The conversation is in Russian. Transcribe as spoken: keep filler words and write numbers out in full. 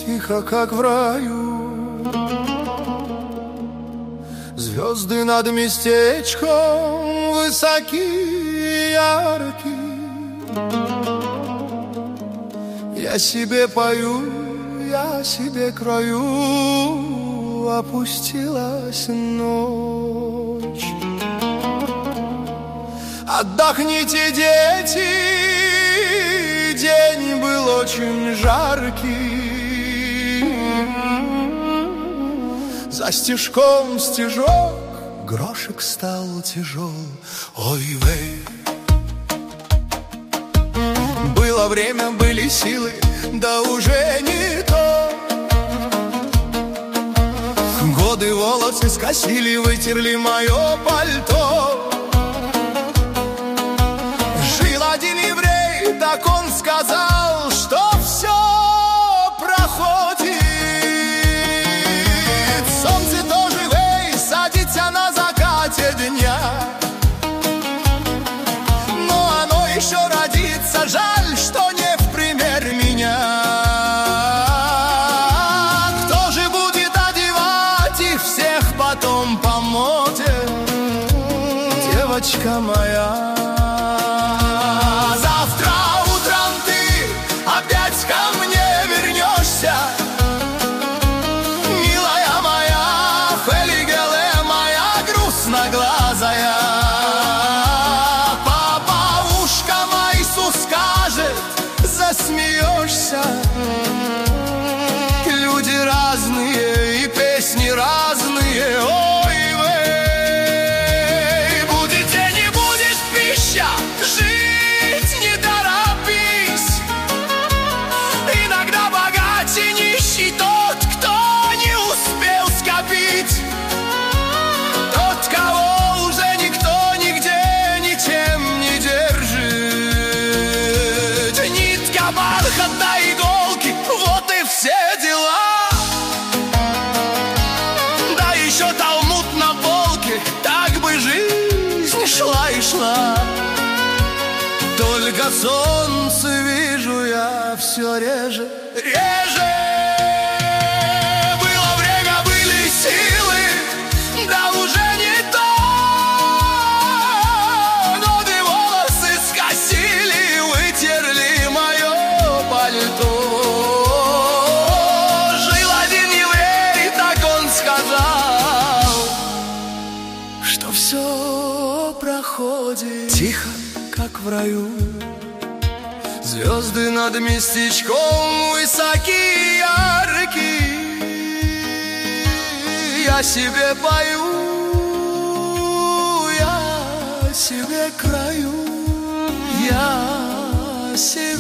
тихо, как в раю. Звезды над местечком высоки, ярки. Я себе пою, я себе краю, опустилась ночь. Отдохните, дети, день был очень жаркий. За стежком стежок, грошек стал тяжел. Ой, вей. Было время, были силы, да уже не то. Годы волосы скосили, вытерли мое пальто. Жил один еврей, так он сказал, что все проходит. Солнце тоже, вей, садится на закате дня. Но оно еще родится, жаль, что не в пример меня. Кто же будет одевать их всех потом по моде? Девочка моя. Завтра утром ты опять ко мне вернешься, милая моя, Фелигеле моя грустноглазая. Папа ушко Маису скажет, засмеешься. Люди разные и песни разные. Ой, вей. Будет день и будет пища, жить не торопись. Иногда богаче нищий тот, кто не успел скопить. Тот, кого уже никто нигде ничем не держит. Нитка, бархат на иголке, вот и все дела. Да еще талмуд на полке, так бы жизнь шла и шла. Только солнце вижу я все реже, реже. Было время, были силы, да уже не то. Годы волосы скосили, вытерли мое пальто. Жил один еврей, так он сказал, что все проходит тихо, как в раю. Звезды над местечком высоки, ярки. Я себе пою, я себе краю, я себе